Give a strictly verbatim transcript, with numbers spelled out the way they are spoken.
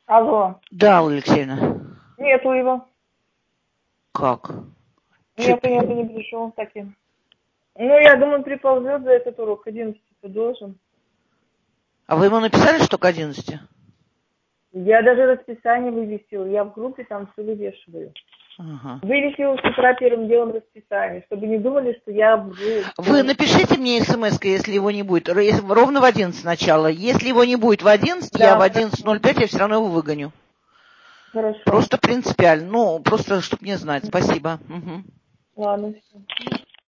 Алло. Да, Алла Алексеевна. Нету его. Как? Нет, Чё- нет, не пришел таким. Ну, я думаю, приползет за этот урок. К одиннадцати должен. А вы ему написали, что к одиннадцати? Я даже расписание вывесил. Я в группе там все вывешиваю. Ага. Вывесил с утра первым делом расписание, чтобы не думали, что я вру. Вы напишите мне смс, если его не будет. Р- если- Ровно в одиннадцать сначала. Если его не будет в одиннадцать, я в Да, одиннадцать ноль пять я все равно его выгоню. хорошо. Просто принципиально. Ну, просто, чтобы не знать. Спасибо. Угу. Ладно, все.